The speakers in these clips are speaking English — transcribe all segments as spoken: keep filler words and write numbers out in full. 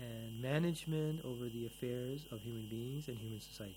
and management over the affairs of human beings and human society,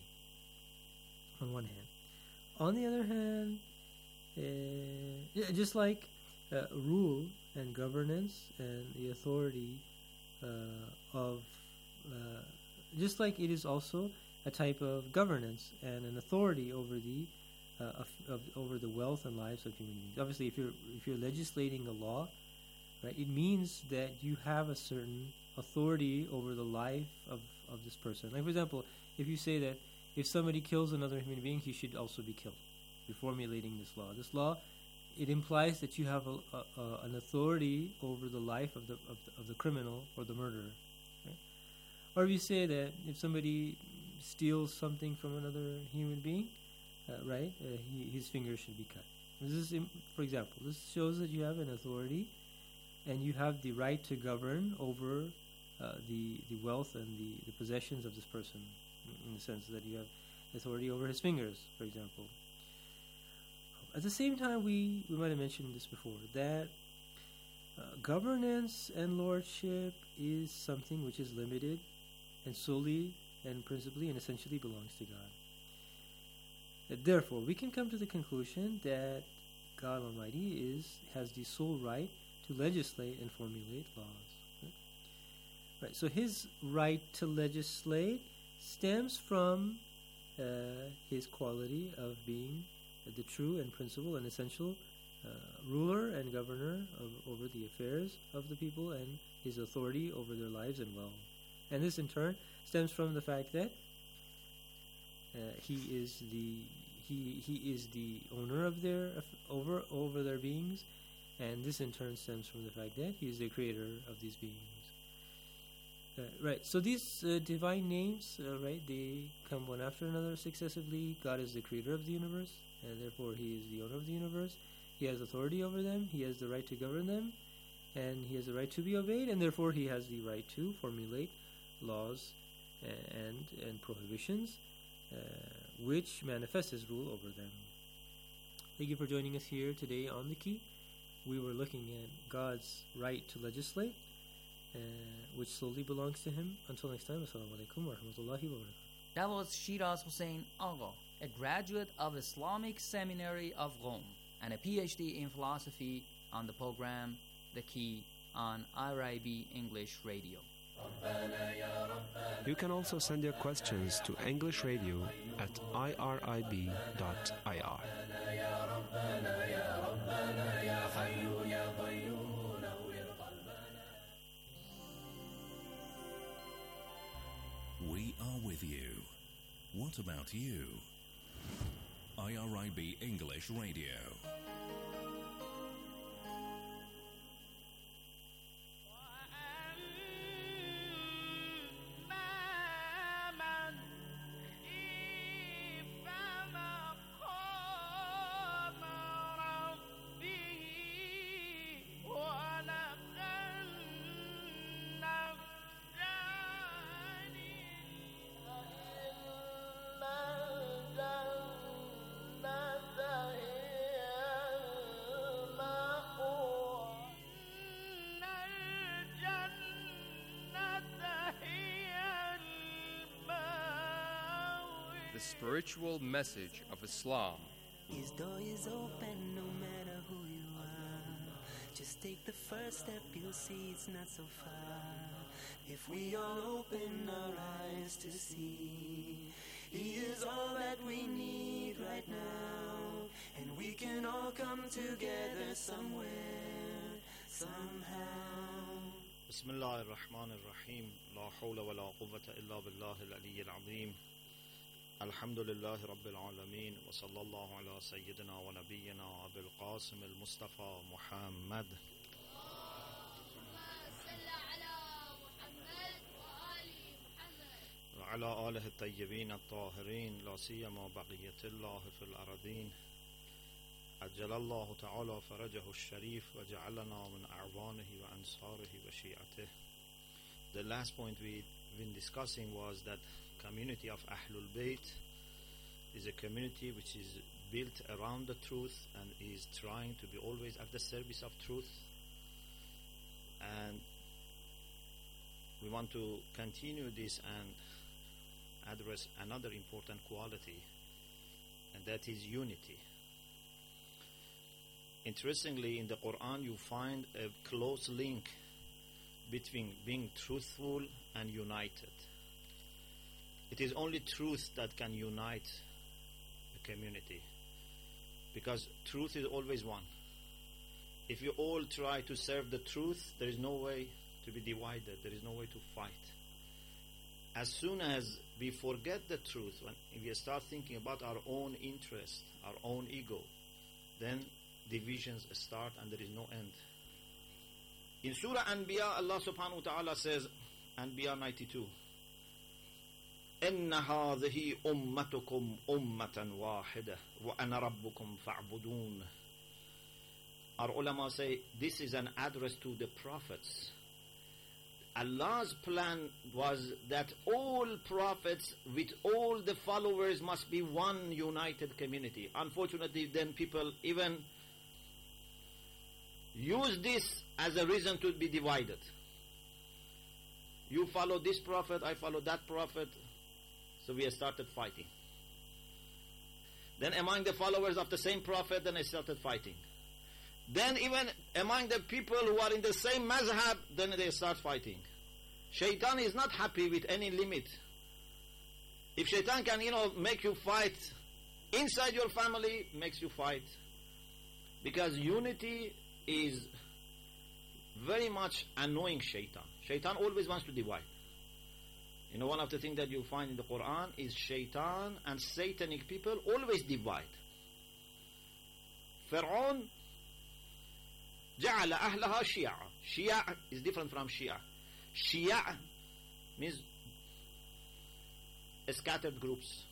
on one hand. On the other hand, uh, yeah, just like uh, rule and governance and the authority uh, of, uh, just like it is also a type of governance and an authority over the uh, of, of, over the wealth and lives of human beings. Obviously, if you're if you're legislating a law, right, it means that you have a certain authority over the life of, of this person. Like, for example, if you say that if somebody kills another human being, he should also be killed. You're formulating this law. This law, it implies that you have a, a, a, an authority over the life of the, of the of the criminal or the murderer. Right? Or if you say that if somebody steals something from another human being, uh, right, uh, he, his finger should be cut. This is, im- for example, this shows that you have an authority and you have the right to govern over uh, the the wealth and the, the possessions of this person, in the sense that you have authority over his fingers, for example. At the same time, we, we might have mentioned this before, that uh, governance and lordship is something which is limited and solely and principally and essentially belongs to God. That therefore, we can come to the conclusion that God Almighty is has the sole right to legislate and formulate laws. Right? Right. So His right to legislate stems from uh, His quality of being uh, the true and principal and essential uh, ruler and governor of, over the affairs of the people, and His authority over their lives and wealth. And this in turn stems from the fact that uh, He is the He He is the owner of their over over their beings, and this in turn stems from the fact that He is the creator of these beings. Uh, right. So these uh, divine names, uh, right, they come one after another successively. God is the creator of the universe, and therefore He is the owner of the universe. He has authority over them. He has the right to govern them, and He has the right to be obeyed, and therefore He has the right to formulate laws and and prohibitions, uh, which manifest His rule over them. Thank you for joining us here today on The Key. We were looking at God's right to legislate, uh, which solely belongs to Him. Until next time, assalamu alaikum wa rahmatullahi wa barakatuh. That was Shiraz Hussain Agha, a graduate of Islamic Seminary of Rome and a P H D in philosophy, on the program The Key on I R I B English Radio. You can also send your questions to English Radio at I R I B dot I R. We are with you. What about you? I R I B English Radio. The spiritual message of Islam. His door is open no matter who you are. Just take the first step, you'll see it's not so far. If we all open our eyes to see, He is all that we need right now. And we can all come together somewhere, somehow. بسم الله الرحمن الرحيم لا حول ولا قوة إلا بالله العلي العظيم الحمد لله رب العالمين وصلى الله على سيدنا ونبينا أبي القاسم المصطفى محمد وعلى آله الطيبين الطاهرين لا سيما بقية الله في الأرضين عجل الله تعالى فرجه الشريف وجعلنا من أعوانه وأنصاره وشيعته. The last point we've been discussing was that community of Ahlul Bayt is a community which is built around the truth and is trying to be always at the service of truth. And we we want to continue this and address another important quality, and that is unity. Interestingly, in the Quran, you find a close link between being truthful and united. It is only truth that can unite a community, because truth is always one. If you all try to serve the truth, there is no way to be divided. There is no way to fight. As soon as we forget the truth, when we start thinking about our own interest, our own ego, then divisions start and there is no end. In Surah Anbiya, Allah subhanahu wa ta'ala says, Anbiya ninety-two, إِنَّ هَذِهِ أُمَّتُكُمْ أُمَّةً وَاحِدَةً وَأَنَا رَبُّكُمْ فَاعْبُدُونَ. Our ulama say this is an address to the prophets. Allah's plan was that all prophets with all the followers must be one united community. Unfortunately, then people even use this as a reason to be divided. You follow this prophet, I follow that prophet, so we started fighting. Then among the followers of the same prophet, then I started fighting. Then even among the people who are in the same mazhab, then they start fighting. Shaitan is not happy with any limit. If Shaitan can, you know, make you fight inside your family, makes you fight. Because unity is very much annoying Shaitan. Shaitan always wants to divide. You know, one of the things that you find in the Quran is Shaitan and Satanic people always divide. Fir'aun جعل أهلها شيعا. Shia is different from Shia. Shia means scattered groups.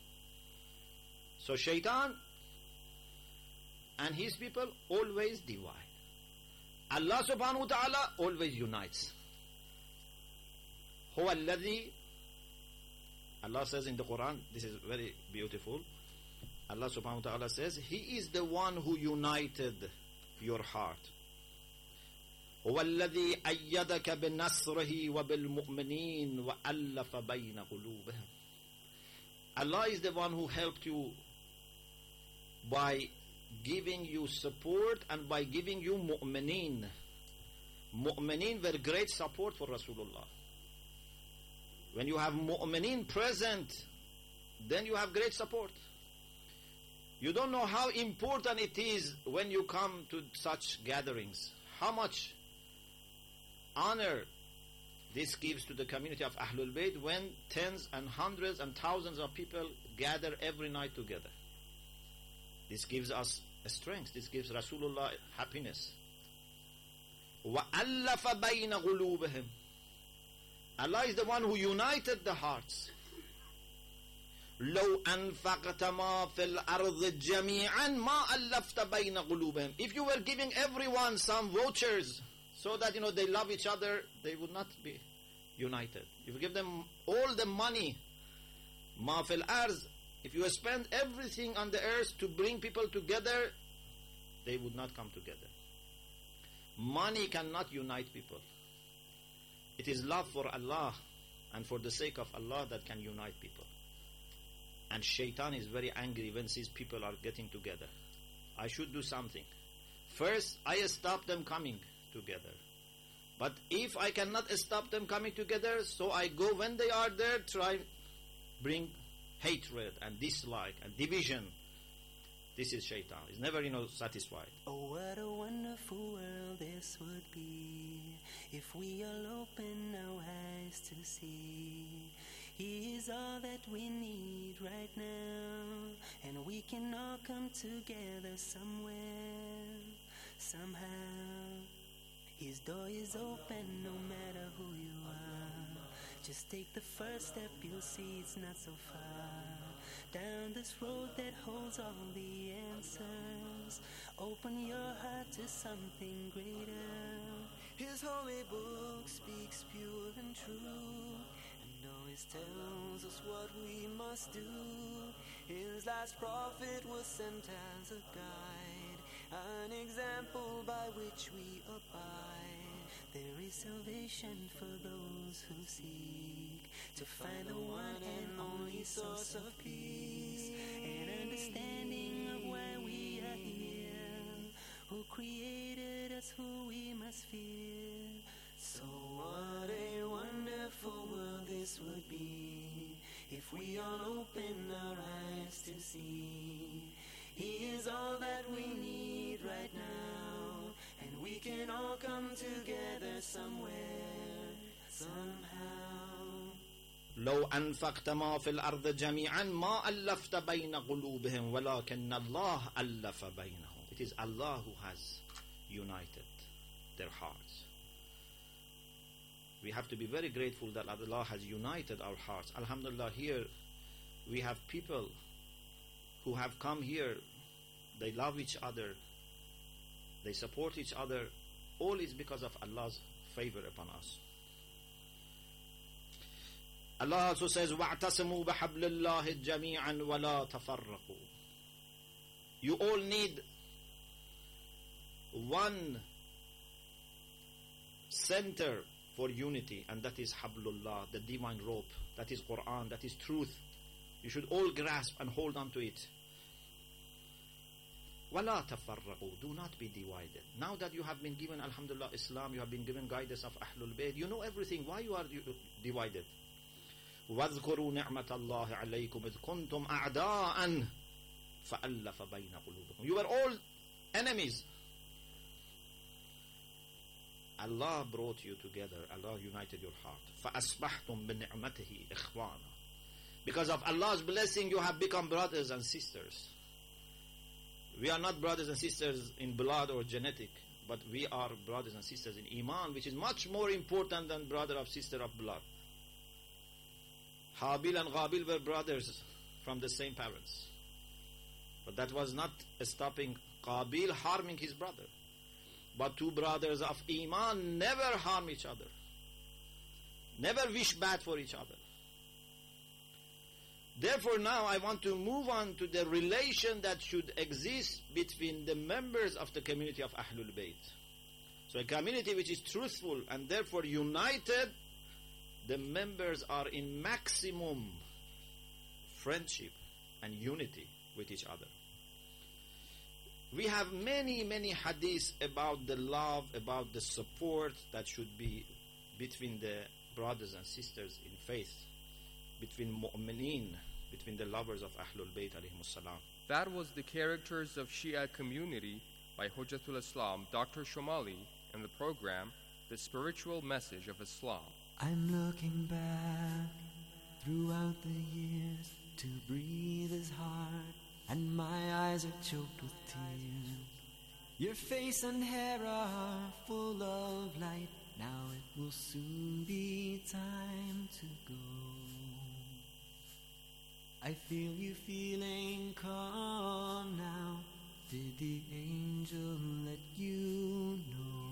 So Shaitan and his people always divide. Allah subhanahu wa ta'ala always unites. هو الذي, Allah says in the Quran, this is very beautiful. Allah subhanahu wa ta'ala says, He is the one who united your heart. هو الذي أيدك بنصره وبالمؤمنين وألف بين قلوبهم. Allah is the one who helped you by giving you support and by giving you mu'mineen. Mu'mineen were great support for Rasulullah. When you have mu'mineen present, then you have great support. You don't know how important it is when you come to such gatherings. How much honor this gives to the community of Ahlul Bayt when tens and hundreds and thousands of people gather every night together. This gives us a strength. This gives Rasulullah happiness. وَأَلَّفَ بَيْنَ غُلُوبِهِمْ. Allah is the one who united the hearts. لَوْ أَنفَقْتَ مَا فِي الْأَرْضِ جَمِيعًا مَا أَلَّفْتَ بَيْنَ غُلُوبِهِمْ. If you were giving everyone some vouchers so that, you know, they love each other, they would not be united. If you give them all the money, مَا فِي الْأَرْضِ, if you spend everything on the earth to bring people together, they would not come together. Money cannot unite people. It is love for Allah and for the sake of Allah that can unite people. And Shaitan is very angry when sees people are getting together. I should do something. First, I stop them coming together. But if I cannot stop them coming together, so I go when they are there, try bring hatred and dislike and division. This is Shaitan. He's never, you know, satisfied. Oh, what a wonderful world this would be if we all open our eyes to see. He is all that we need right now, and we can all come together somewhere, somehow. His door is open no matter who you are. Just take the first step, you'll see it's not so far. Down this road that holds all the answers, open your heart to something greater. His holy book speaks pure and true, and always tells us what we must do. His last prophet was sent as a guide, an example by which we abide. There is salvation for those those who seek to find the one and only source of peace and understanding of why we are here, who created us, who we must fear. So what a wonderful world this would be if we all open our eyes to see He is all that we need right now, and we can all come together somewhere, somehow. لو أنفقت ما في الأرض جميعا ما ألفت بين قلوبهم ولكن الله ألف بينهم. It is Allah who has united their hearts. We have to be very grateful that Allah has united our hearts. Alhamdulillah, here we have people who have come here. They love each other. They support each other. All is because of Allah's favor upon us. Allah also says, وَاعْتَصِمُوا بِحَبْلِ اللَّهِ جَمِيعًا وَلَا تَفَرَّقُوا. You all need one center for unity, and that is Hablullah, the divine rope. That is Quran, that is truth. You should all grasp and hold on to it. وَلَا تَفَرَّقُوا. Do not be divided. Now that you have been given, Alhamdulillah, Islam, you have been given guidance of Ahlul Bayt, you know everything. Why you are divided? وَاذْكُرُوا نِعْمَةَ اللَّهِ عَلَيْكُمْ إِذْ كُنْتُمْ أَعْدَاءً فَأَلَّفَ بَيْنَ قُلُوبِكُمْ. You were all enemies. Allah brought you together. Allah united your heart. فَأَصْبَحْتُمْ بِنِعْمَتِهِ إِخْوَانًا. Because of Allah's blessing, you have become brothers and sisters. We are not brothers and sisters in blood or genetic, but we are brothers and sisters in Iman, which is much more important than brother or sister of blood. Habil and Ghabil were brothers from the same parents. But that was not stopping Qabil harming his brother. But two brothers of Iman never harm each other. Never wish bad for each other. Therefore now I want to move on to the relation that should exist between the members of the community of Ahlul Bayt. So a community which is truthful and therefore united, the members are in maximum friendship and unity with each other. We have many, many hadiths about the love, about the support that should be between the brothers and sisters in faith, between mu'mineen, between the lovers of Ahlul Bayt alayhimus salam. That was the Characters of Shia Community by Hujjatul Islam, Doctor Shomali, in the program, The Spiritual Message of Islam. I'm looking back throughout the years to breathe is hard, and my eyes are choked with tears. Your face and hair are full of light. Now it will soon be time to go. I feel you feeling calm now. Did the angel let you know?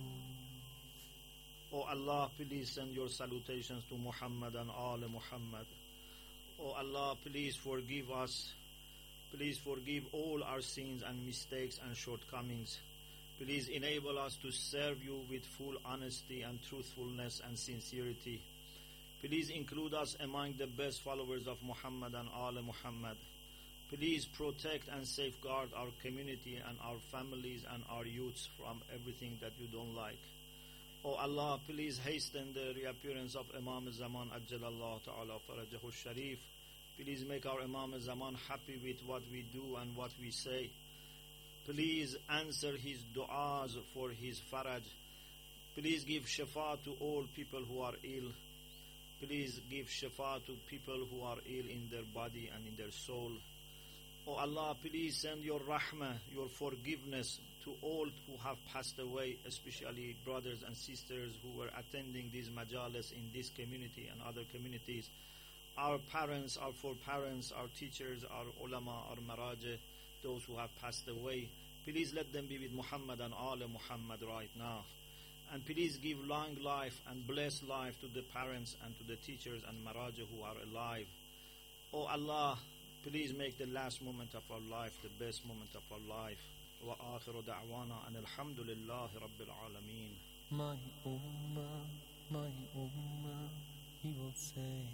Oh Allah, please send your salutations to Muhammad and Al Muhammad. Oh Allah, please forgive us. Please forgive all our sins and mistakes and shortcomings. Please enable us to serve you with full honesty and truthfulness and sincerity. Please include us among the best followers of Muhammad and Al Muhammad. Please protect and safeguard our community and our families and our youths from everything that you don't like. Oh Allah, please hasten the reappearance of Imam Zaman Ajjalallahu Ta'ala Farajahu Sharif. Please make our Imam Zaman happy with what we do and what we say. Please answer his du'as for his faraj. Please give shifa to all people who are ill. Please give shifa to people who are ill in their body and in their soul. Oh Allah, please send your rahmah, your forgiveness to all who have passed away, especially brothers and sisters who were attending these majalis in this community and other communities. Our parents, our foreparents, our teachers, our ulama, our marajah, those who have passed away, please let them be with Muhammad and Al Muhammad right now. And please give long life and blessed life to the parents and to the teachers and marajah who are alive. Oh Allah, please make the last moment of our life the best moment of our life. Wa akhiru da'wana and alhamdulillahi rabbil alameen. My ummah my ummah, he will say,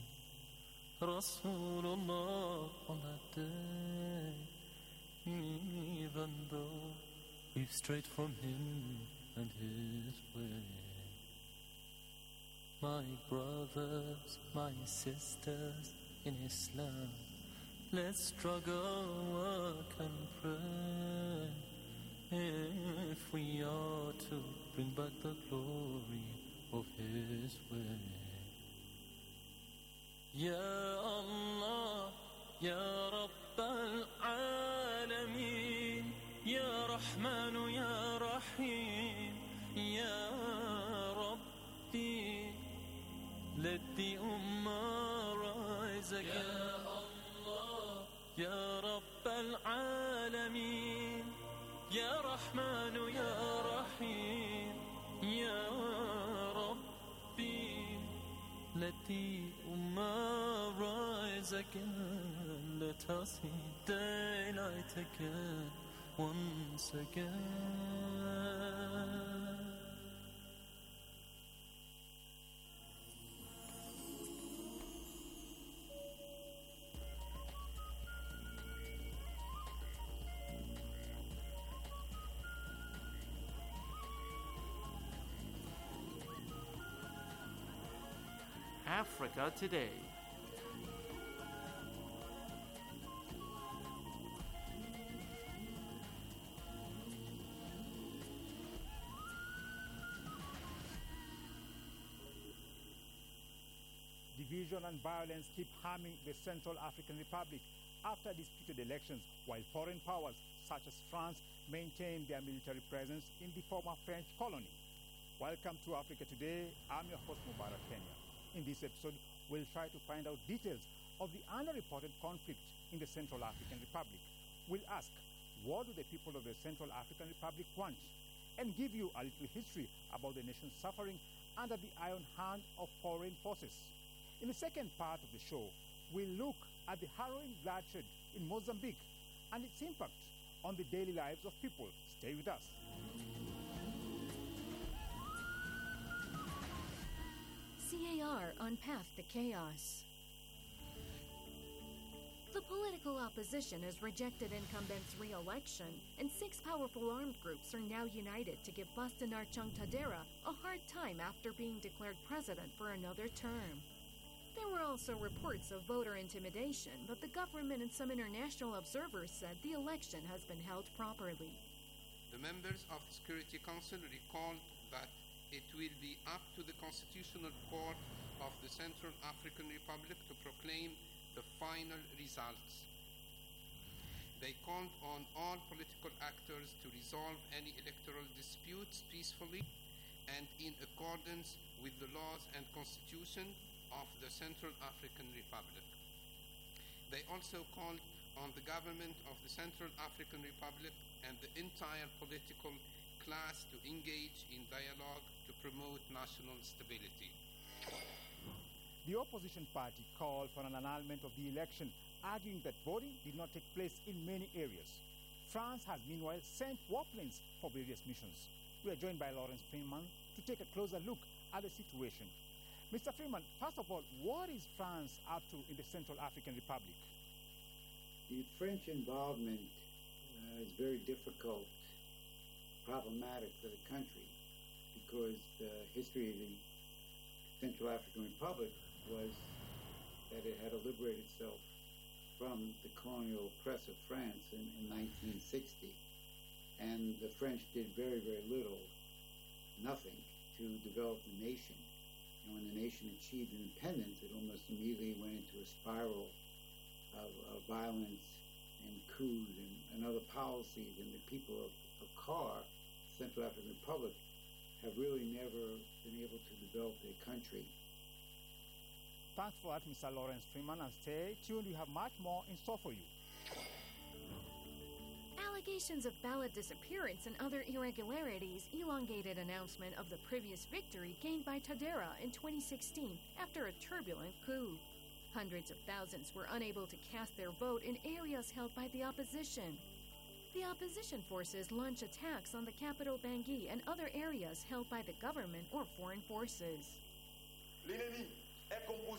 Rasulullah on that day, even though we've strayed from him and his way. My brothers, my sisters in Islam, let's struggle, work and pray if we are to bring back the glory of his way. Ya Allah, Ya Rabb al-Alameen, Ya Rahman, Ya Rahim, Ya Rabbi, let the Ummah rise again. Ya Allah, Ya Rabb al-Alameen, Ya Rahman, Ya Rahim, Ya Rabbi, let the Ummah rise again. Let us see daylight again, once again. Africa Today. Division and violence keep harming the Central African Republic after disputed elections, while foreign powers such as France maintain their military presence in the former French colony. Welcome to Africa Today. I'm your host, Mubarak Kenya. In this episode, we'll try to find out details of the underreported conflict in the Central African Republic. We'll ask, what do the people of the Central African Republic want? And give you a little history about the nation suffering under the iron hand of foreign forces. In the second part of the show, we'll look at the harrowing bloodshed in Mozambique and its impact on the daily lives of people. Stay with us. C A R on Path to Chaos. The political opposition has rejected incumbent's re-election, and six powerful armed groups are now united to give Bastanar Chung Tadera a hard time after being declared president for another term. There were also reports of voter intimidation, but the government and some international observers said the election has been held properly. The members of the Security Council recalled that it will be up to the Constitutional Court of the Central African Republic to proclaim the final results. They called on all political actors to resolve any electoral disputes peacefully and in accordance with the laws and constitution of the Central African Republic. They also called on the government of the Central African Republic and the entire political class to engage in dialogue to promote national stability. The opposition party called for an annulment of the election, arguing that voting did not take place in many areas. France has meanwhile sent warplanes for various missions. We are joined by Lawrence Freeman to take a closer look at the situation. Mister Freeman, first of all, what is France up to in the Central African Republic? The French involvement uh, is very difficult, problematic for the country, because the history of the Central African Republic was that it had to liberate itself from the colonial oppress of France in, in nineteen sixty. And the French did very, very little, nothing, to develop the nation. And when the nation achieved independence, it almost immediately went into a spiral of, of violence and coups and, and other policies. And the people of, of C A R, Central African Republic, have really never been able to develop their country. Thanks for that, Mister Lawrence Freeman, and stay tuned. We have much more in store for you. Allegations of ballot disappearance and other irregularities elongated announcement of the previous victory gained by Tadera in twenty sixteen after a turbulent coup. Hundreds of thousands were unable to cast their vote in areas held by the opposition. The opposition forces launch attacks on the capital Bangui and other areas held by the government or foreign forces.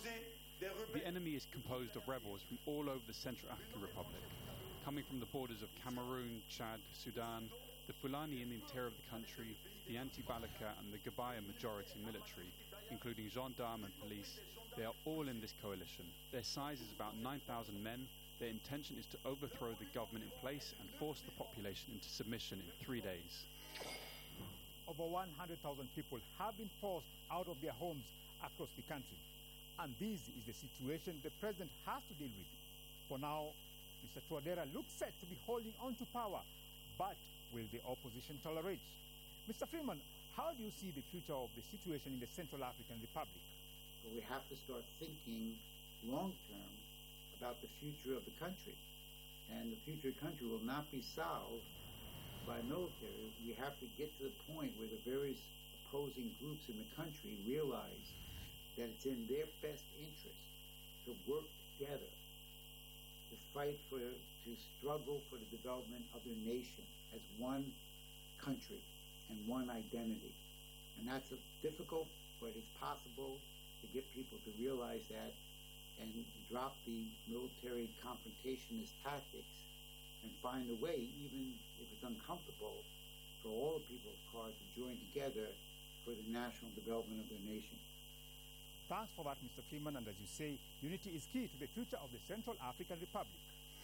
The enemy is composed of rebels from all over the Central African Republic, coming from the borders of Cameroon, Chad, Sudan, the Fulani in the interior of the country, the anti-Balaka and the Gabaya majority military, including gendarmes and police. They are all in this coalition. Their size is about nine thousand men. Their intention is to overthrow the government in place and force the population into submission in three days. Over one hundred thousand people have been forced out of their homes across the country. And this is the situation the president has to deal with. For now, Mister Touadera looks set to be holding on to power, but will the opposition tolerate? Mister Freeman, how do you see the future of the situation in the Central African Republic? Well, we have to start thinking long-term about the future of the country. And the future of the country will not be solved by military. We have to get to the point where the various opposing groups in the country realize that it's in their best interest to work together, to fight for, to struggle for the development of their nation as one country and one identity. And that's a difficult, but it's possible to get people to realize that and drop the military confrontationist tactics and find a way, even if it's uncomfortable, for all the people of CARD to join together for the national development of their nation. Thanks for that, Mister Freeman, and as you say, unity is key to the future of the Central African Republic.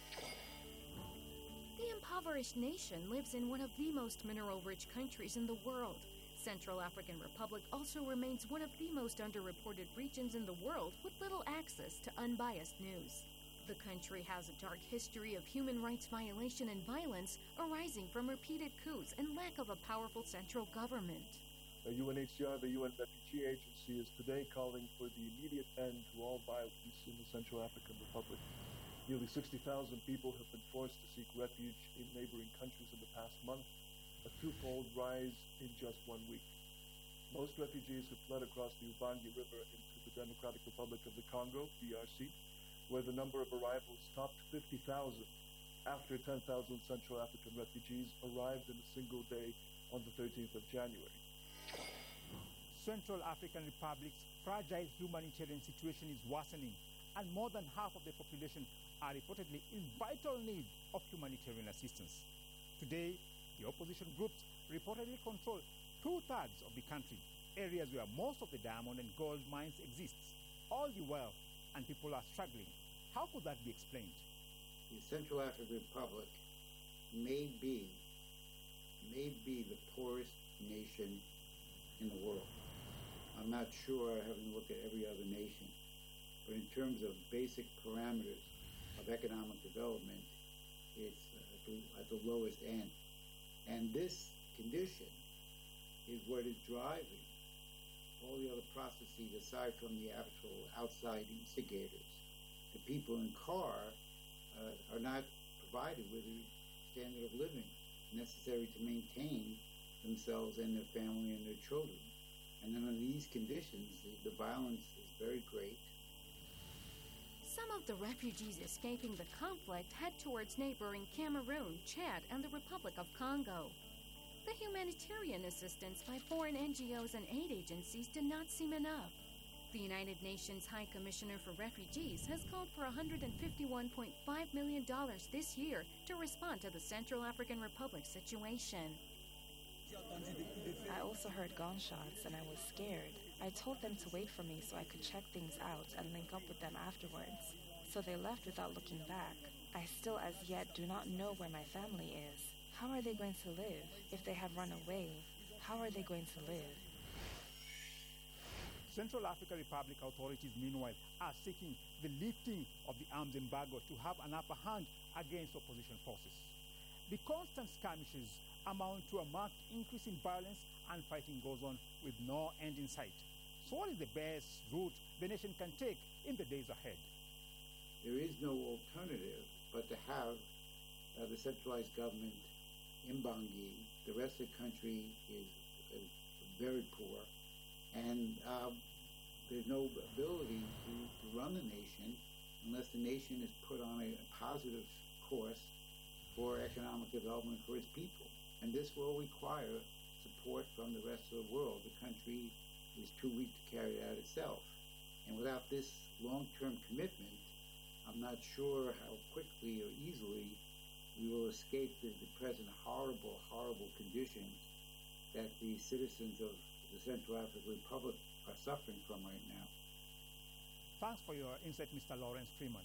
The impoverished nation lives in one of the most mineral-rich countries in the world. Central African Republic also remains one of the most underreported regions in the world with little access to unbiased news. The country has a dark history of human rights violation and violence arising from repeated coups and lack of a powerful central government. The U N H C R, the U N Refugee Agency, is today calling for the immediate end to all violence in the Central African Republic. Nearly sixty thousand people have been forced to seek refuge in neighboring countries in the past month, a twofold rise in just one week. Most refugees have fled across the Ubangi River into the Democratic Republic of the Congo, D R C, where the number of arrivals topped fifty thousand after ten thousand Central African refugees arrived in a single day on the thirteenth of January. Central African Republic's fragile humanitarian situation is worsening, and more than half of the population are reportedly in vital need of humanitarian assistance. Today, the opposition groups reportedly control two-thirds of the country, areas where most of the diamond and gold mines exist. All the wealth and people are struggling. How could that be explained? The Central African Republic may be, may be the poorest nation in the world. I'm not sure, I haven't looked at every other nation, but in terms of basic parameters of economic development, it's uh, at, the, at the lowest end. And this condition is what is driving all the other processes aside from the actual outside instigators. The people in CAR uh, are not provided with a standard of living necessary to maintain themselves and their family and their children. And then under these conditions, the, the violence is very great. Some of the refugees escaping the conflict head towards neighboring Cameroon, Chad, and the Republic of Congo. The humanitarian assistance by foreign N G Os and aid agencies did not seem enough. The United Nations High Commissioner for Refugees has called for one hundred fifty-one point five million dollars this year to respond to the Central African Republic situation. I also heard gunshots and I was scared. I told them to wait for me so I could check things out and link up with them afterwards. So they left without looking back. I still as yet do not know where my family is. How are they going to live? If they have run away, how are they going to live? Central African Republic authorities, meanwhile, are seeking the lifting of the arms embargo to have an upper hand against opposition forces. The constant skirmishes amount to a marked increase in violence, and fighting goes on with no end in sight. So what is the best route the nation can take in the days ahead? There is no alternative but to have uh, the centralized government in Bangui. The rest of the country is, is very poor, and uh, there's no ability to, to run the nation unless the nation is put on a, a positive course for economic development for its people. And this will require support from the rest of the world. The country is too weak to carry it out itself. And without this long-term commitment, I'm not sure how quickly or easily we will escape the, the present horrible, horrible conditions that the citizens of the Central African Republic are suffering from right now. Thanks for your insight, Mister Lawrence Freeman.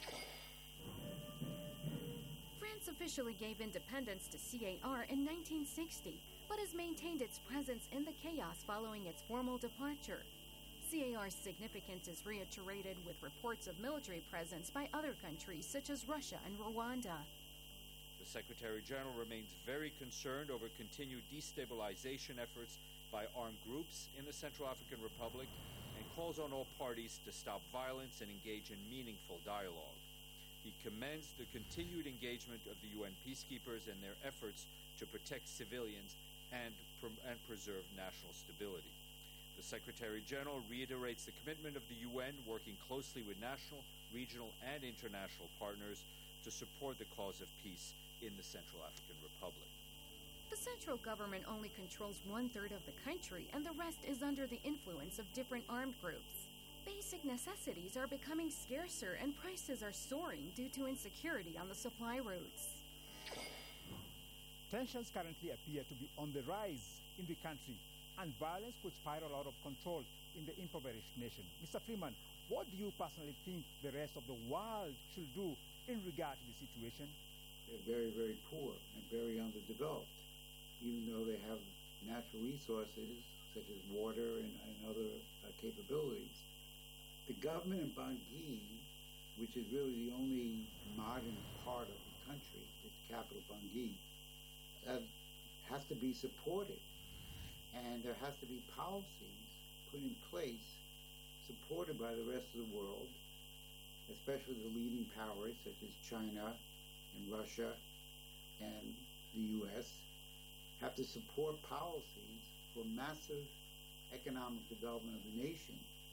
France officially gave independence to C A R in nineteen sixty, but has maintained its presence in the chaos following its formal departure. C A R's significance is reiterated with reports of military presence by other countries such as Russia and Rwanda. The Secretary General remains very concerned over continued destabilization efforts by armed groups in the Central African Republic and calls on all parties to stop violence and engage in meaningful dialogue. He commends the continued engagement of the U N peacekeepers and their efforts to protect civilians and, and preserve national stability. The Secretary General reiterates the commitment of the U N working closely with national, regional, and international partners to support the cause of peace in the Central African Republic. The central government only controls one-third of the country, and the rest is under the influence of different armed groups. Basic necessities are becoming scarcer, and prices are soaring due to insecurity on the supply routes. Tensions currently appear to be on the rise in the country, and violence could spiral out of control in the impoverished nation. Mister Freeman, what do you personally think the rest of the world should do in regard to the situation? They're very, very poor and very underdeveloped, even though they have natural resources such as water and, and other uh, capabilities. The government in Bangui, which is really the only modern part of the country, its capital Bangui, uh, has to be supported. And there has to be policies put in place supported by the rest of the world, especially the leading powers such as China and Russia and the U S have to support policies for massive economic development of the nation.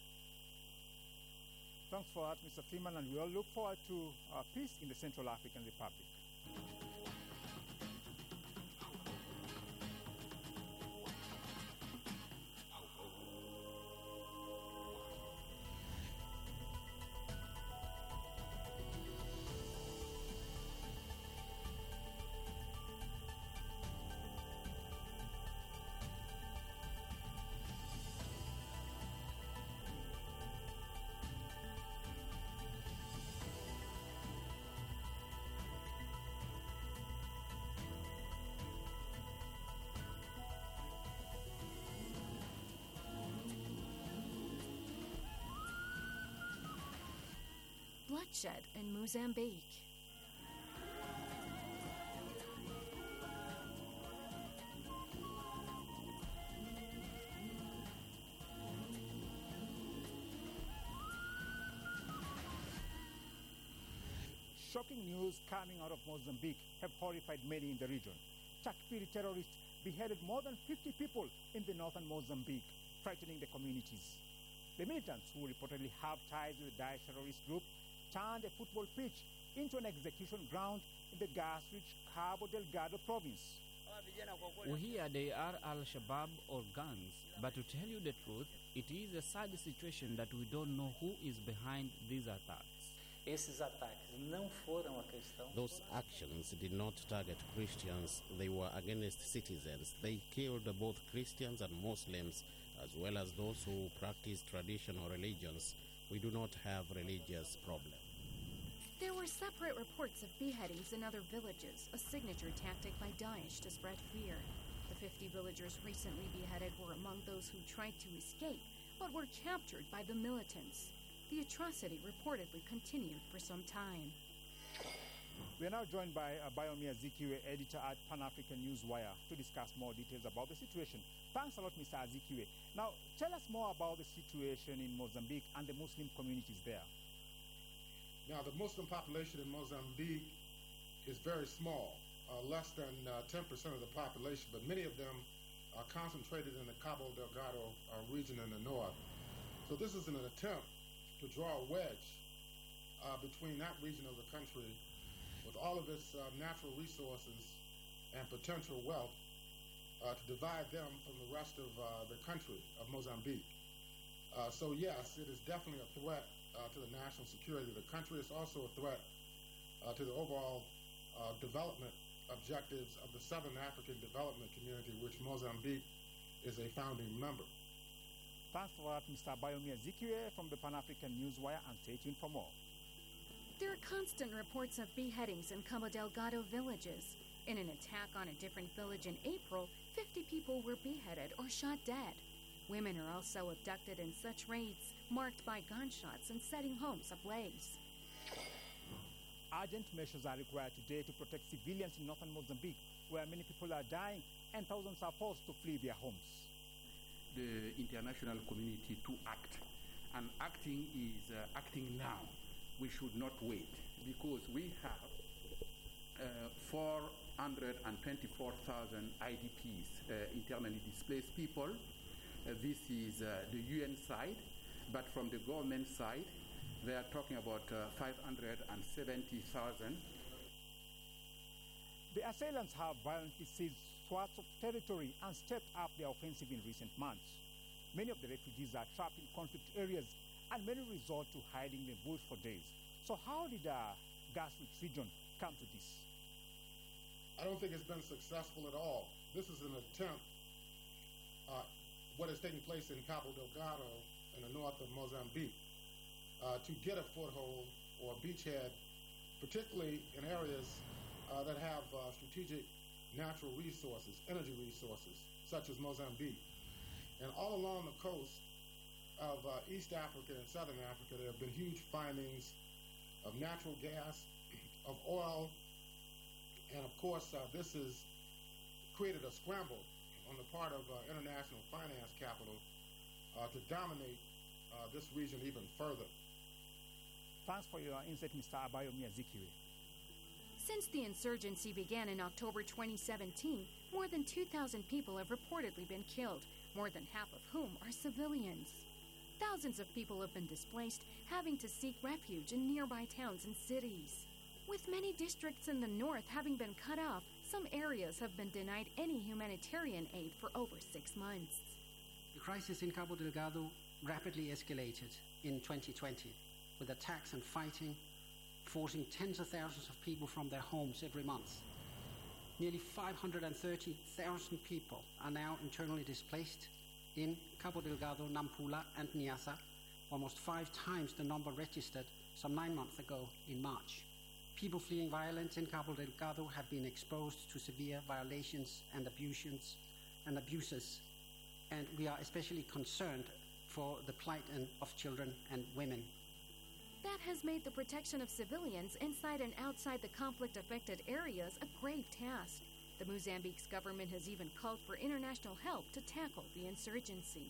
Thanks for that, Mister Freeman, and we all look forward to uh, peace in the Central African Republic. Bloodshed in Mozambique. Shocking news coming out of Mozambique have horrified many in the region. Takfiri terrorists beheaded more than fifty people in the northern Mozambique, frightening the communities. The militants, who reportedly have ties with the Daesh terrorist group, turned a football pitch into an execution ground in the gas-rich Cabo Delgado province. We hear they are Al-Shabaab or gangs, but to tell you the truth, it is a sad situation that we don't know who is behind these attacks. Esses ataques não foram a questão. Those actions did not target Christians, they were against citizens. They killed both Christians and Muslims, as well as those who practice traditional religions. We do not have religious problem. There were separate reports of beheadings in other villages, a signature tactic by Daesh to spread fear. The fifty villagers recently beheaded were among those who tried to escape, but were captured by the militants. The atrocity reportedly continued for some time. We are now joined by uh, Bayomi Azikiwe, editor at Pan-African Newswire, to discuss more details about the situation. Thanks a lot, Mister Azikiwe. Now, tell us more about the situation in Mozambique and the Muslim communities there. Now, the Muslim population in Mozambique is very small, uh, less than uh, ten percent of the population, but many of them are concentrated in the Cabo Delgado uh, region in the north. So this is an attempt to draw a wedge uh, between that region of the country with all of its uh, natural resources and potential wealth uh, to divide them from the rest of uh, the country of Mozambique. Uh, so yes, it is definitely a threat uh, to the national security of the country. It's also a threat uh, to the overall uh, development objectives of the Southern African Development Community, which Mozambique is a founding member. Thanks for that, Mister Abayomi Azikiwe from the Pan-African Newswire, and stay tuned for more. There are constant reports of beheadings in Cabo Delgado villages. In an attack on a different village in April, fifty people were beheaded or shot dead. Women are also abducted in such raids, marked by gunshots and setting homes ablaze. Urgent measures are required today to protect civilians in northern Mozambique, where many people are dying and thousands are forced to flee their homes. The international community to act, and acting is uh, acting now. We should not wait, because we have uh, four hundred twenty-four thousand I D Ps, uh, internally displaced people. Uh, this is uh, the U N side, but from the government side, they are talking about uh, five hundred seventy thousand. The assailants have violently seized swaths of territory and stepped up their offensive in recent months. Many of the refugees are trapped in conflict areas, and many resort to hiding in the bush for days. So how did the Gaswitch region come to this? I don't think it's been successful at all. This is an attempt, uh, what is taking place in Cabo Delgado in the north of Mozambique, uh, to get a foothold or a beachhead, particularly in areas uh, that have uh, strategic natural resources, energy resources, such as Mozambique. And all along the coast of uh, East Africa and Southern Africa, there have been huge findings of natural gas, of oil, and of course, uh, this has created a scramble on the part of uh, international finance capital uh, to dominate uh, this region even further. Thanks for your insight, Mister Abayomi Azikiwe. Since the insurgency began in October twenty seventeen, more than two thousand people have reportedly been killed, more than half of whom are civilians. Thousands of people have been displaced, having to seek refuge in nearby towns and cities. With many districts in the north having been cut off, some areas have been denied any humanitarian aid for over six months. The crisis in Cabo Delgado rapidly escalated in twenty twenty, with attacks and fighting forcing tens of thousands of people from their homes every month. Nearly five hundred thirty thousand people are now internally displaced in Cabo Delgado, Nampula, and Niassa, almost five times the number registered some nine months ago in March. People fleeing violence in Cabo Delgado have been exposed to severe violations and abuses, and abuses, and we are especially concerned for the plight of children and women. That has made the protection of civilians inside and outside the conflict-affected areas a grave task. The Mozambique's government has even called for international help to tackle the insurgency.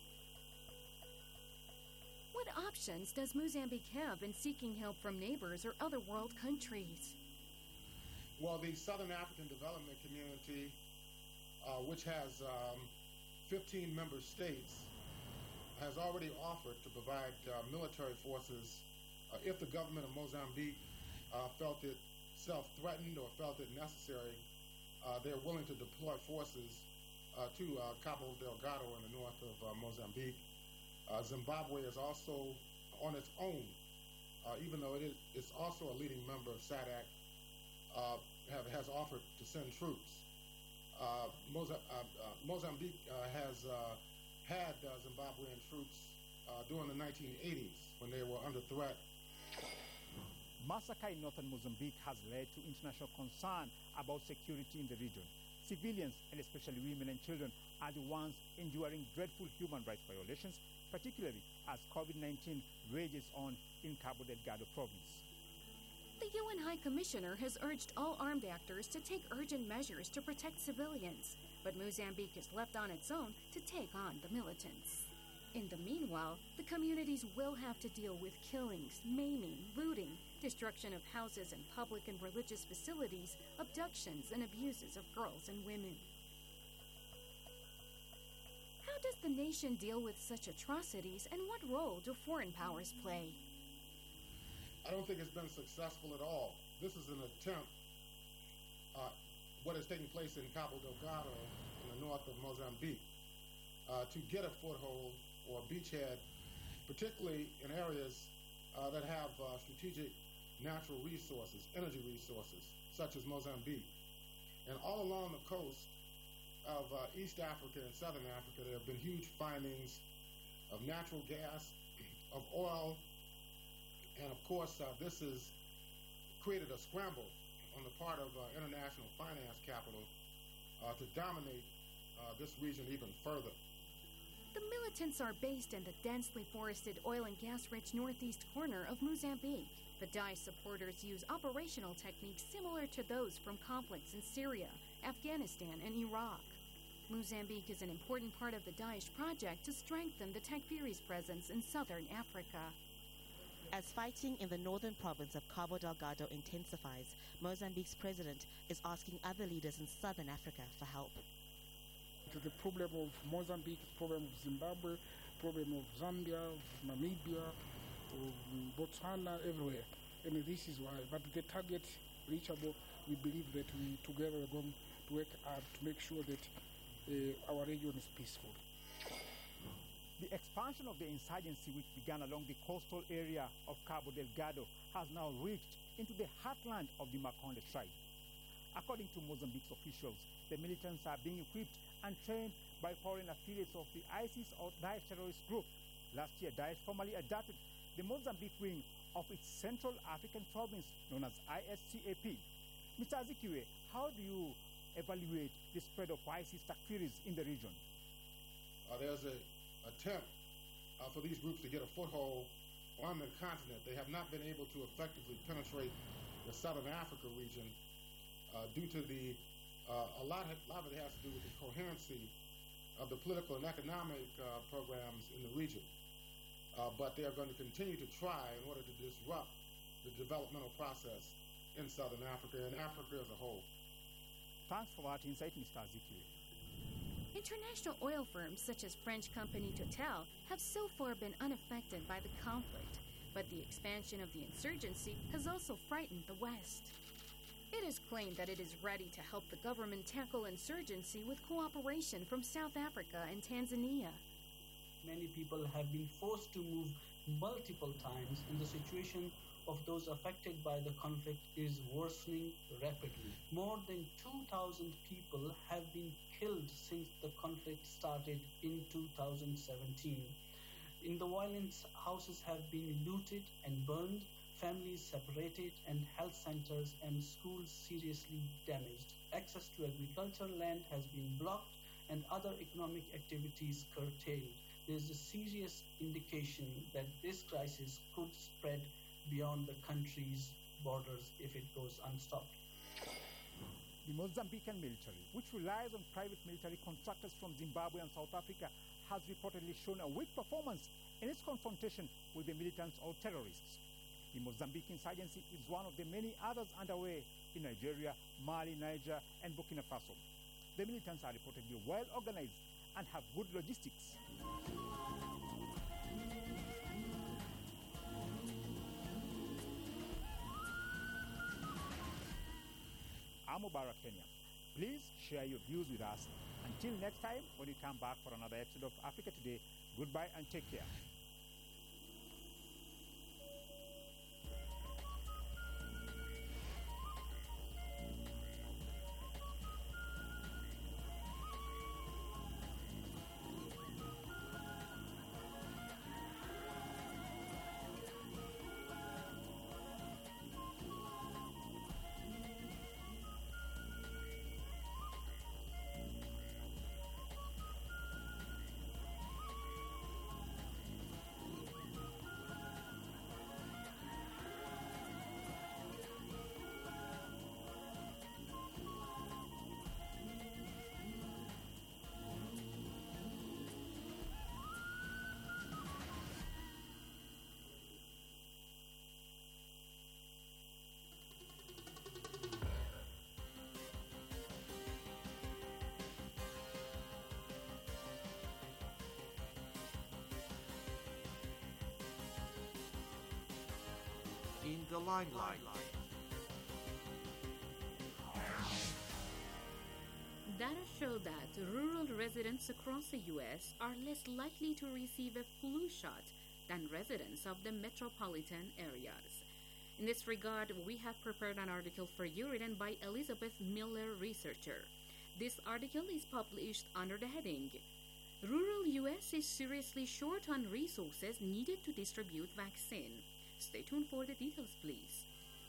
What options does Mozambique have in seeking help from neighbors or other world countries? Well, the Southern African Development Community, uh, which has um, fifteen member states, has already offered to provide uh, military forces uh, if the government of Mozambique uh, felt it self-threatened or felt it necessary. Uh, they're willing to deploy forces uh, to uh, Cabo Delgado in the north of uh, Mozambique. Uh, Zimbabwe is also on its own, uh, even though it is it's also a leading member of SADC, uh, have, has offered to send troops. Uh, Moza- uh, uh, Mozambique uh, has uh, had uh, Zimbabwean troops uh, during the nineteen eighties when they were under threat. Massacre in northern Mozambique has led to international concern about security in the region. Civilians, and especially women and children, are the ones enduring dreadful human rights violations, particularly as COVID nineteen rages on in Cabo Delgado province. The U N High Commissioner has urged all armed actors to take urgent measures to protect civilians, but Mozambique is left on its own to take on the militants. In the meanwhile, the communities will have to deal with killings, maiming, looting, destruction of houses and public and religious facilities, abductions and abuses of girls and women. How does the nation deal with such atrocities, and what role do foreign powers play? I don't think it's been successful at all. This is an attempt, uh, what is taking place in Cabo Delgado in the north of Mozambique, uh, to get a foothold or a beachhead particularly in areas uh, that have uh, strategic natural resources, energy resources, such as Mozambique. And all along the coast of uh, East Africa and Southern Africa, there have been huge findings of natural gas, of oil, and of course, uh, this has created a scramble on the part of uh, international finance capital uh, to dominate uh, this region even further. The militants are based in the densely forested oil and gas-rich northeast corner of Mozambique. The Daesh supporters use operational techniques similar to those from conflicts in Syria, Afghanistan, and Iraq. Mozambique is an important part of the Daesh project to strengthen the Takfiri's presence in southern Africa. As fighting in the northern province of Cabo Delgado intensifies, Mozambique's president is asking other leaders in southern Africa for help. The problem of Mozambique, the problem of Zimbabwe, problem of Zambia, of Namibia, of Botswana, everywhere. And this is why. But the target reachable, we believe that we together are going to work hard to make sure that uh, our region is peaceful. The expansion of the insurgency, which began along the coastal area of Cabo Delgado, has now reached into the heartland of the Makonde tribe. According to Mozambique's officials, the militants are being equipped and trained by foreign affiliates of the ISIS or Daesh terrorist group. Last year, Daesh formally adopted the Mozambique wing of its Central African province, known as I S C A P. Mister Azikiwe, how do you evaluate the spread of ISIS Takfiris in the region? Uh, there's an attempt uh, for these groups to get a foothold on the continent. They have not been able to effectively penetrate the Southern Africa region uh, due to the, uh, a, lot, a lot of it has to do with the coherency of the political and economic uh, programs in the region. Uh, but they are going to continue to try in order to disrupt the developmental process in Southern Africa and Africa as a whole. Thanks for that insight, Mister Azikiwe. International oil firms such as French company Total have so far been unaffected by the conflict, but the expansion of the insurgency has also frightened the West. It is claimed that it is ready to help the government tackle insurgency with cooperation from South Africa and Tanzania. Many people have been forced to move multiple times, and the situation of those affected by the conflict is worsening rapidly. More than two thousand people have been killed since the conflict started in two thousand seventeen. In the violence, houses have been looted and burned, families separated, and health centers and schools seriously damaged. Access to agricultural land has been blocked and other economic activities curtailed. There is a serious indication that this crisis could spread beyond the country's borders if it goes unstopped. The Mozambican military, which relies on private military contractors from Zimbabwe and South Africa, has reportedly shown a weak performance in its confrontation with the militants or terrorists. The Mozambique insurgency is one of the many others underway in Nigeria, Mali, Niger, and Burkina Faso. The militants are reportedly well organized and have good logistics. I'm Mubarak Kenya. Please share your views with us. Until next time, when you come back for another episode of Africa Today, goodbye and take care. In the limelight. Data show that rural residents across the U S are less likely to receive a flu shot than residents of the metropolitan areas. In this regard, we have prepared an article for you written by Elizabeth Miller, researcher. This article is published under the heading, Rural U S is seriously short on resources needed to distribute vaccine. Stay tuned for the details, please.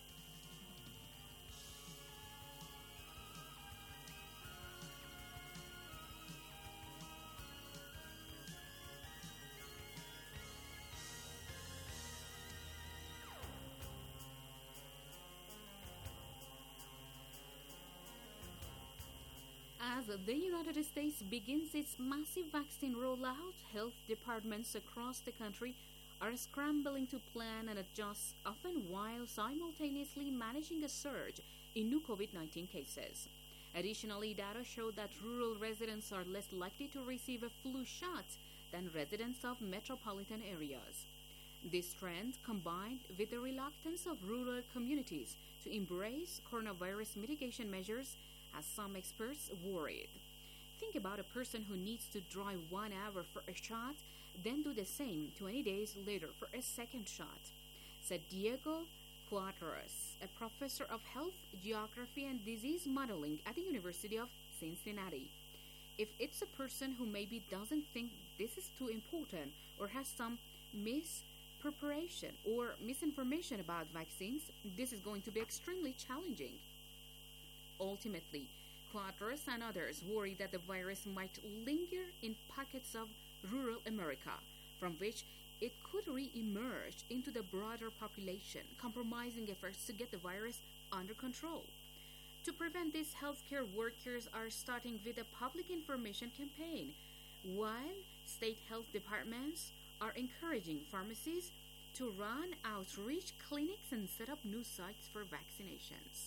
As the United States begins its massive vaccine rollout, health departments across the country are scrambling to plan and adjust, often while simultaneously managing a surge in new COVID nineteen cases. Additionally, data show that rural residents are less likely to receive a flu shot than residents of metropolitan areas. This trend, combined with the reluctance of rural communities to embrace coronavirus mitigation measures, has some experts worried. Think about a person who needs to drive one hour for a shot, then do the same twenty days later for a second shot, said Diego Cuadras, a professor of health, geography, and disease modeling at the University of Cincinnati. If it's a person who maybe doesn't think this is too important or has some mispreparation or misinformation about vaccines, this is going to be extremely challenging. Ultimately, Cuadras and others worry that the virus might linger in pockets of rural America, from which it could re-emerge into the broader population, compromising efforts to get the virus under control. To prevent this, healthcare workers are starting with a public information campaign, while state health departments are encouraging pharmacies to run outreach clinics and set up new sites for vaccinations.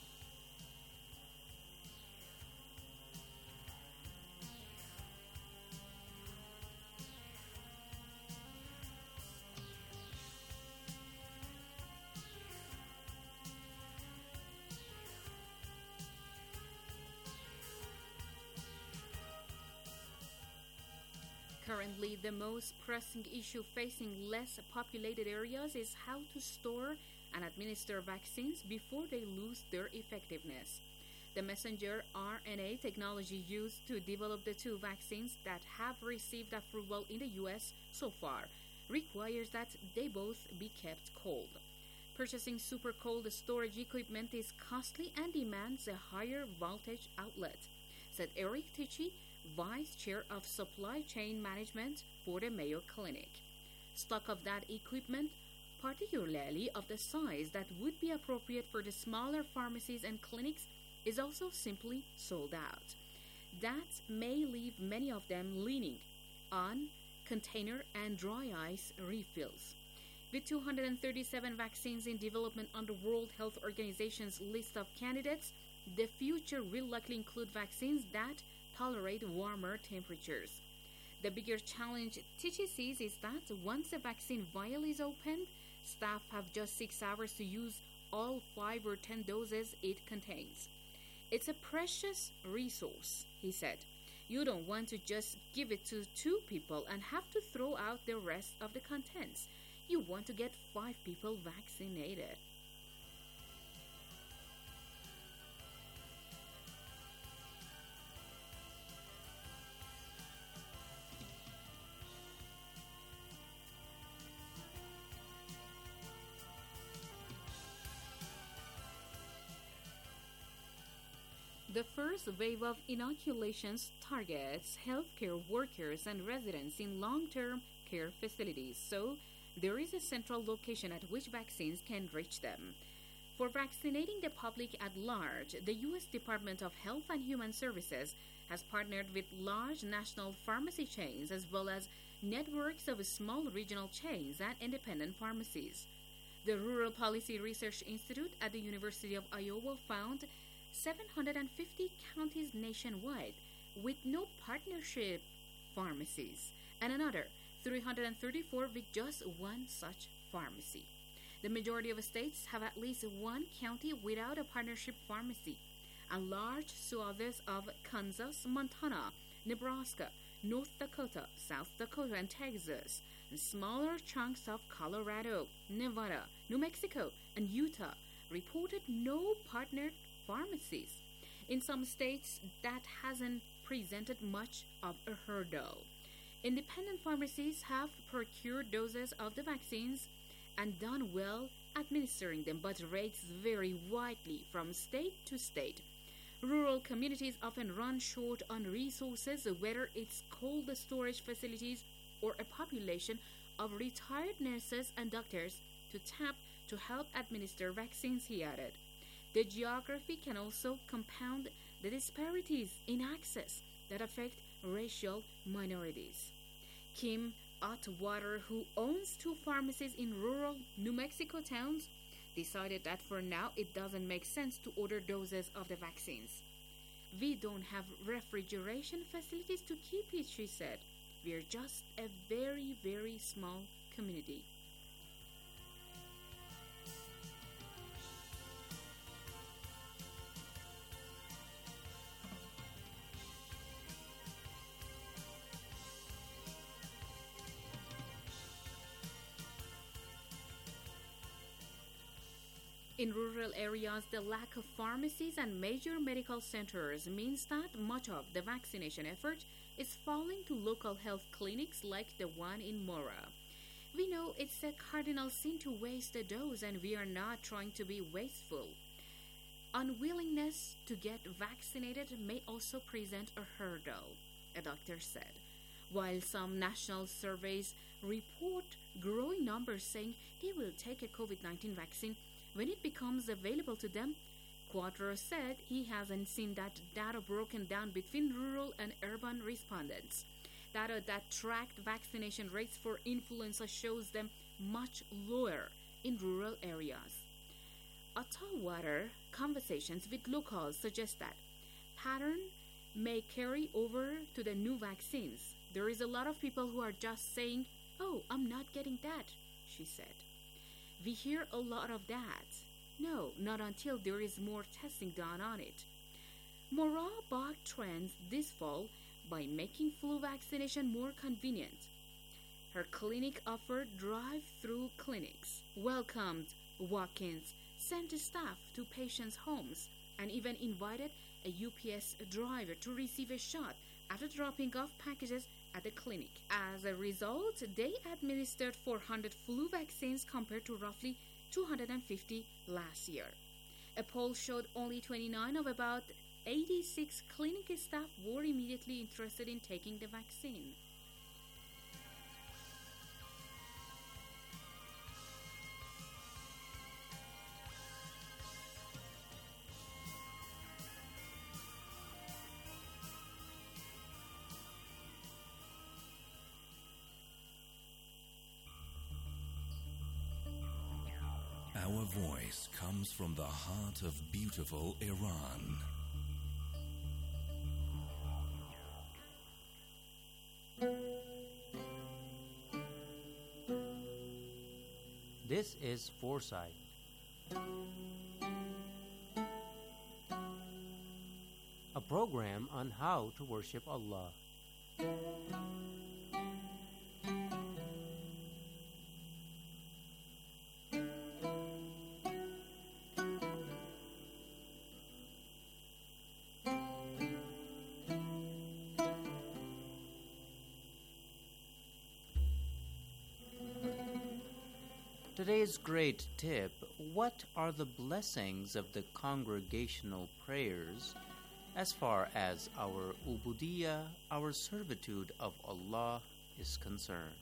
Currently, the most pressing issue facing less populated areas is how to store and administer vaccines before they lose their effectiveness. The messenger R N A technology used to develop the two vaccines that have received approval in the U S so far requires that they both be kept cold. Purchasing super cold storage equipment is costly and demands a higher voltage outlet, said Eric Tichy, Vice Chair of Supply Chain Management for the Mayo Clinic. Stock of that equipment, particularly of the size that would be appropriate for the smaller pharmacies and clinics, is also simply sold out. That may leave many of them leaning on container and dry ice refills. With two hundred thirty-seven vaccines in development on the World Health Organization's list of candidates, the future will likely include vaccines that tolerate warmer temperatures. The bigger challenge Tichy sees is that once a vaccine vial is opened, staff have just six hours to use all five or ten doses it contains. It's a precious resource, he said. You don't want to just give it to two people and have to throw out the rest of the contents. You want to get five people vaccinated. The first wave of inoculations targets healthcare workers and residents in long-term care facilities, so there is a central location at which vaccines can reach them. For vaccinating the public at large, the U S Department of Health and Human Services has partnered with large national pharmacy chains as well as networks of small regional chains and independent pharmacies. The Rural Policy Research Institute at the University of Iowa found seven hundred fifty counties nationwide with no partnership pharmacies and another three hundred thirty-four with just one such pharmacy. The majority of states have at least one county without a partnership pharmacy, and large swaths of Kansas, Montana, Nebraska, North Dakota, South Dakota, and Texas and smaller chunks of Colorado, Nevada, New Mexico, and Utah reported no partnered pharmacies. In some states, that hasn't presented much of a hurdle. Independent pharmacies have procured doses of the vaccines and done well administering them, but rates vary widely from state to state. Rural communities often run short on resources, whether it's cold storage facilities or a population of retired nurses and doctors to tap to help administer vaccines, he added. The geography can also compound the disparities in access that affect racial minorities. Kim Atwater, who owns two pharmacies in rural New Mexico towns, decided that for now it doesn't make sense to order doses of the vaccines. We don't have refrigeration facilities to keep it, she said. We're just a very, very small community. In rural areas, the lack of pharmacies and major medical centers means that much of the vaccination effort is falling to local health clinics like the one in Mora. We know it's a cardinal sin to waste a dose, and we are not trying to be wasteful. Unwillingness to get vaccinated may also present a hurdle, a doctor said. While some national surveys report growing numbers saying they will take a COVID nineteen vaccine when it becomes available to them, Quattro said he hasn't seen that data broken down between rural and urban respondents. Data that tracked vaccination rates for influenza shows them much lower in rural areas. Atwater conversations with locals suggest that pattern may carry over to the new vaccines. There is a lot of people who are just saying, "Oh, I'm not getting that," she said. We hear a lot of that. No, not until there is more testing done on it. Mora bucked trends this fall by making flu vaccination more convenient. Her clinic offered drive-through clinics, welcomed walk-ins, sent staff to patients' homes, and even invited a U P S driver to receive a shot after dropping off packages at the clinic. As a result, they administered four hundred flu vaccines compared to roughly two hundred fifty last year. A poll showed only twenty-nine of about eighty-six clinic staff were immediately interested in taking the vaccine. Our voice comes from the heart of beautiful Iran. This is Foresight. A program on how to worship Allah. Today's great tip: what are the blessings of the congregational prayers as far as our ubudiyya, our servitude of Allah, is concerned?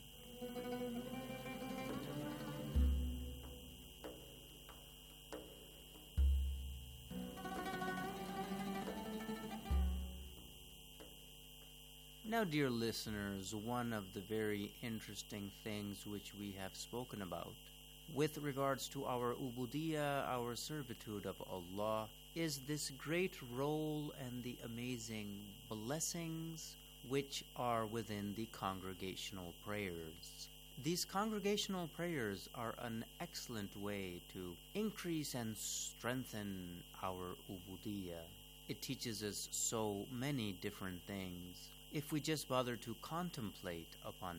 Now, dear listeners, one of the very interesting things which we have spoken about with regards to our ubudiyya, our servitude of Allah, is this great role and the amazing blessings which are within the congregational prayers. These congregational prayers are an excellent way to increase and strengthen our ubudiyya. It teaches us so many different things. If we just bother to contemplate upon it,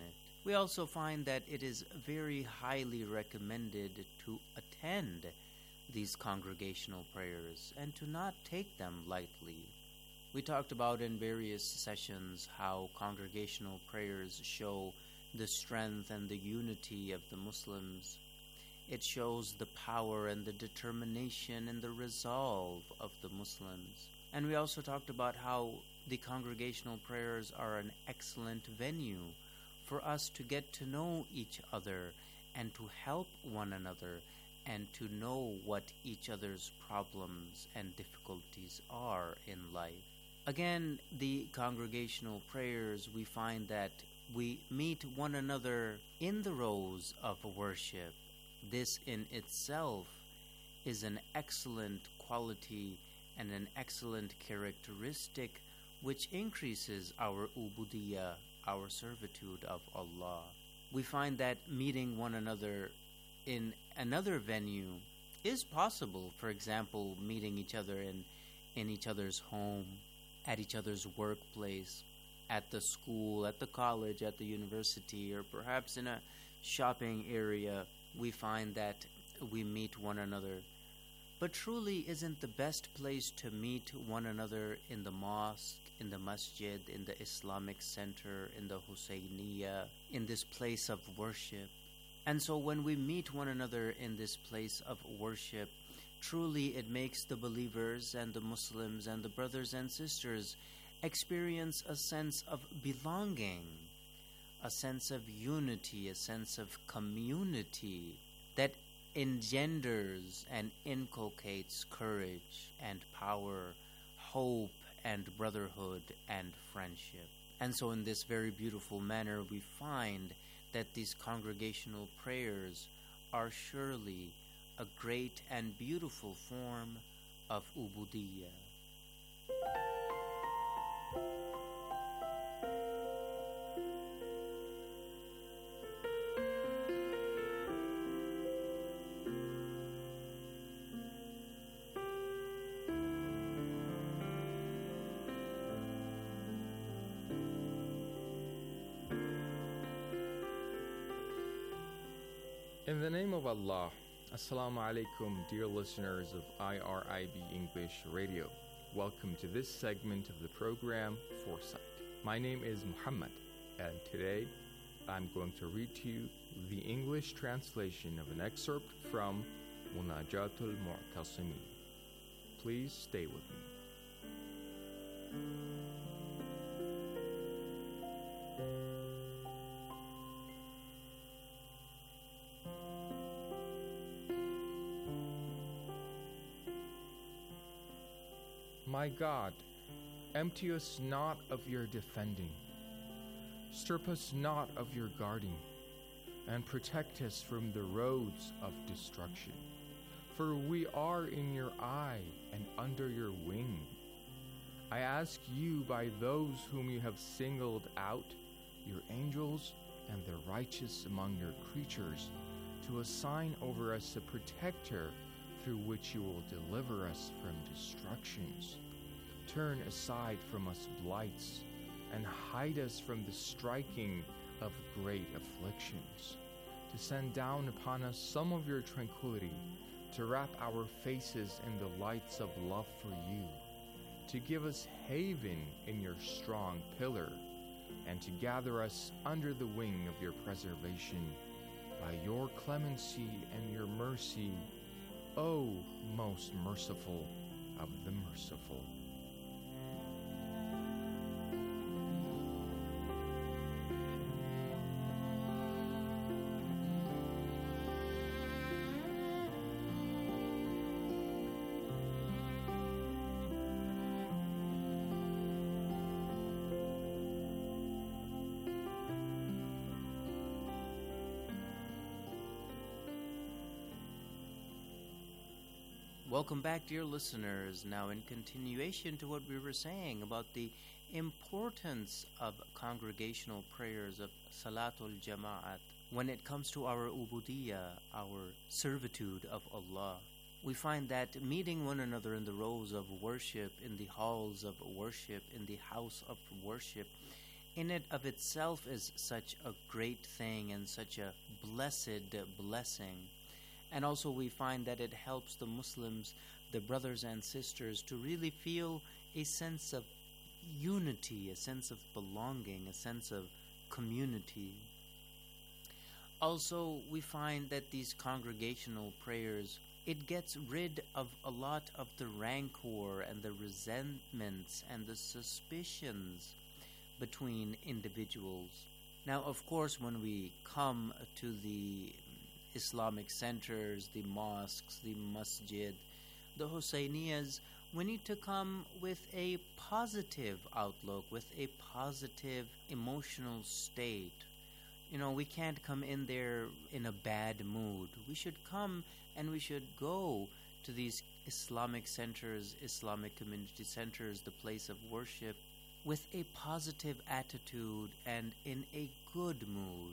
We also find that it is very highly recommended to attend these congregational prayers and to not take them lightly. We talked about in various sessions how congregational prayers show the strength and the unity of the Muslims. It shows the power and the determination and the resolve of the Muslims. And we also talked about how the congregational prayers are an excellent venue for us to get to know each other and to help one another and to know what each other's problems and difficulties are in life. Again, the congregational prayers, we find that we meet one another in the rows of worship. This in itself is an excellent quality and an excellent characteristic which increases our ubudiyah, our servitude of Allah. We find that meeting one another in another venue is possible. For example, meeting each other in, in each other's home, at each other's workplace, at the school, at the college, at the university, or perhaps in a shopping area. We find that we meet one another. But truly, isn't the best place to meet one another in the mosque, in the masjid, in the Islamic center, in the Husayniyah, in this place of worship? And so when we meet one another in this place of worship, truly it makes the believers and the Muslims and the brothers and sisters experience a sense of belonging, a sense of unity, a sense of community that engenders and inculcates courage and power, hope and brotherhood and friendship. And so in this very beautiful manner, we find that these congregational prayers are surely a great and beautiful form of ubudiyah. In the name of Allah, Assalamu alaikum, dear listeners of I R I B English Radio. Welcome to this segment of the program, Foresight. My name is Muhammad, and today I'm going to read to you the English translation of an excerpt from Munajatul Mu'tasimin. Please stay with me. My God, empty us not of your defending, strip us not of your guarding, and protect us from the roads of destruction. For we are in your eye and under your wing. I ask you by those whom you have singled out, your angels and the righteous among your creatures, to assign over us a protector through which you will deliver us from destructions. Turn aside from us blights, and hide us from the striking of great afflictions. To send down upon us some of your tranquility, to wrap our faces in the lights of love for you, to give us haven in your strong pillar, and to gather us under the wing of your preservation. By your clemency and your mercy, O most merciful of the merciful. Welcome back, dear listeners. Now, in continuation to what we were saying about the importance of congregational prayers, of Salatul Jama'at, when it comes to our ubudiyah, our servitude of Allah, we find that meeting one another in the rows of worship, in the halls of worship, in the house of worship, in it of itself is such a great thing and such a blessed blessing. And also we find that it helps the Muslims, the brothers and sisters, to really feel a sense of unity, a sense of belonging, a sense of community. Also, we find that these congregational prayers, it gets rid of a lot of the rancor and the resentments and the suspicions between individuals. Now, of course, when we come to the Islamic centers, the mosques, the masjid, the Husayniyas, we need to come with a positive outlook, with a positive emotional state. You know, we can't come in there in a bad mood. We should come and we should go to these Islamic centers, Islamic community centers, the place of worship, with a positive attitude and in a good mood.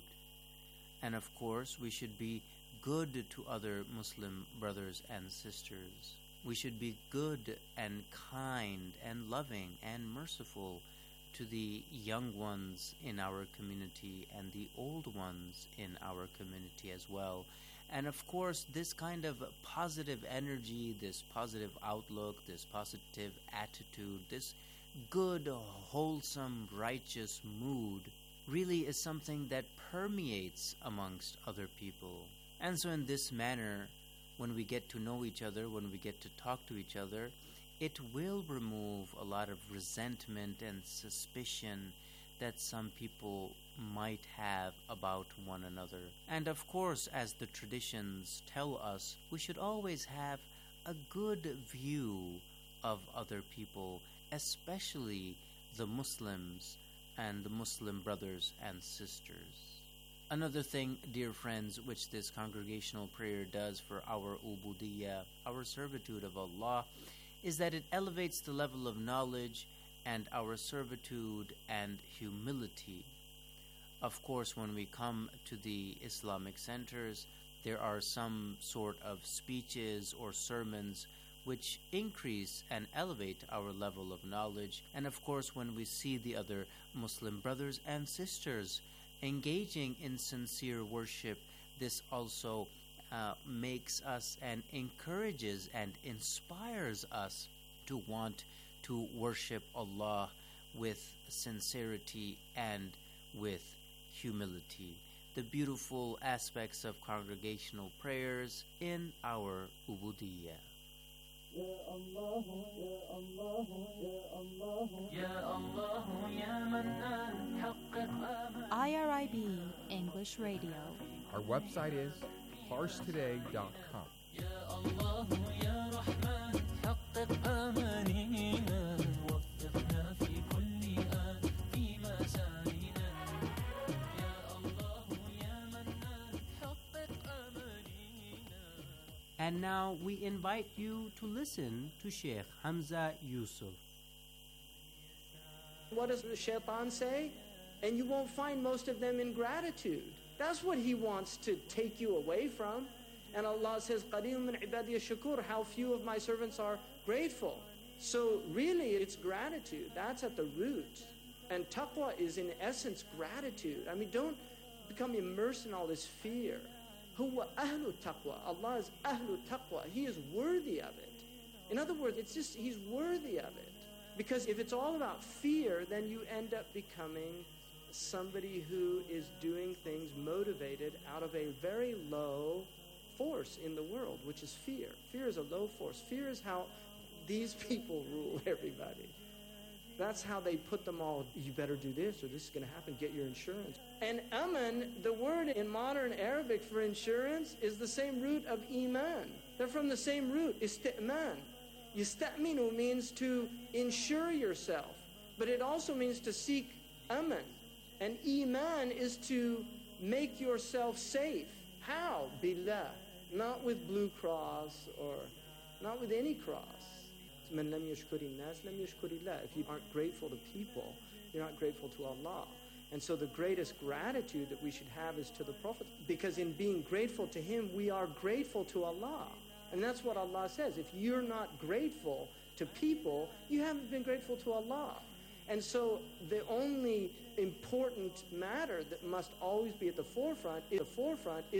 And of course, we should be good to other Muslim brothers and sisters. We should be good and kind and loving and merciful to the young ones in our community and the old ones in our community as well. And of course, this kind of positive energy, this positive outlook, this positive attitude, this good, wholesome, righteous mood really is something that permeates amongst other people. And so in this manner, when we get to know each other, when we get to talk to each other, it will remove a lot of resentment and suspicion that some people might have about one another. And of course, as the traditions tell us, we should always have a good view of other people, especially the Muslims and the Muslim brothers and sisters. Another thing, dear friends, which this congregational prayer does for our ubudiyya, our servitude of Allah, is that it elevates the level of knowledge and our servitude and humility. Of course, when we come to the Islamic centers, there are some sort of speeches or sermons which increase and elevate our level of knowledge. And of course, when we see the other Muslim brothers and sisters engaging in sincere worship, this also uh, makes us and encourages and inspires us to want to worship Allah with sincerity and with humility. The beautiful aspects of congregational prayers in our ubudiyya. Ya Allah, Ya Allah, Ya Allah, Ya Allah, Ya Mannan, حقق آمال. I R I B English Radio. Our website is pars today dot com. Ya Allah, Ya Rahman, حقق آمالنا وفقنا في كل آن في مسارنا. Ya Allah, Ya Mannan, حقق آمالنا. And now we invite you to listen to Sheikh Hamza Yusuf. What does the shaitan say? And you won't find most of them in gratitude. That's what he wants to take you away from. And Allah says, قَلِيلٌ مِّنْ عِبَادِيَ الشَّكُورِ, how few of my servants are grateful. So really it's gratitude. That's at the root. And taqwa is in essence gratitude. I mean, don't become immersed in all this fear. Huwa ahlu taqwa. Allah is ahlu taqwa. He is worthy of it. In other words, it's just, He's worthy of it. Because if it's all about fear, then you end up becoming somebody who is doing things motivated out of a very low force in the world, which is fear. Fear is a low force. Fear is how these people rule everybody. That's how they put them all, you better do this or this is going to happen, get your insurance. And aman, the word in modern Arabic for insurance, is the same root of iman. They're from the same root, isti'man. Yasta'minu means to insure yourself, but it also means to seek aman. And iman is to make yourself safe. How? Billah. Not with Blue Cross or not with any cross. Man lam yashkuri nas, lam yashkurillah. If you aren't grateful to people, you're not grateful to Allah. And so the greatest gratitude that we should have is to the Prophet. Because in being grateful to him, we are grateful to Allah. And that's what Allah says. If you're not grateful to people, you haven't been grateful to Allah. And so the only important matter that must always be at the forefront, is the forefront